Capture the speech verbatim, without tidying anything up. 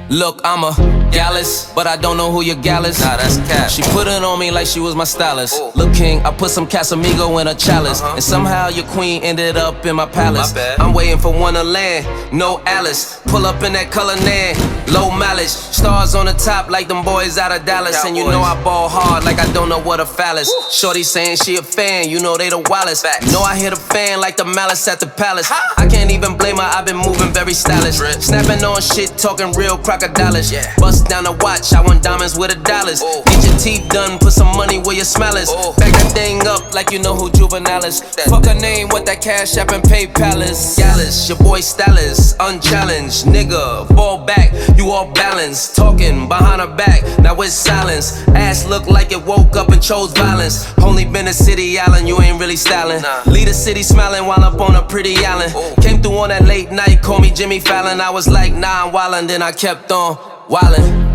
Look, I'm a gallus, but I don't know who your gal is. Nah, that's cap. She put it on me like she was my stylist. Ooh. Look, King, I put some Casamigo in a chalice, Uh-huh. and somehow your queen ended up in my palace. My bad. I'm waiting for one to land, no Alice. Pull up in that color nan, low mileage. Stars on the top like them boys out of Dallas. And you know I ball hard like I don't know what a phallus. Woo. Shorty saying she a fan, you know they the wildest. Facts. You know I hit a fan like the malice at the palace. I can't even blame her, I've been moving very stylish. Drip. Snapping on shit, talking real crocodilish. Yeah. Bust down the watch, I want diamonds with a dollars. Ooh. Get your teeth done, put some money where your smell is. Ooh. Back that thing up like you know who juvenile is. That Fuck a name with that cash app and PayPal is. Gallus, your boy Stylus, unchallenged. Nigga, fall back, you all balanced. Talking behind her back, now it's silence. Ass look like it woke up and chose violence. Only been to City Island, you ain't really styling. Nah. Leave the city smiling while up on a pretty island. Ooh. Came through on that late night, call me Jimmy Fallon. I was like, nah, I'm wildin', then I kept on wildin'.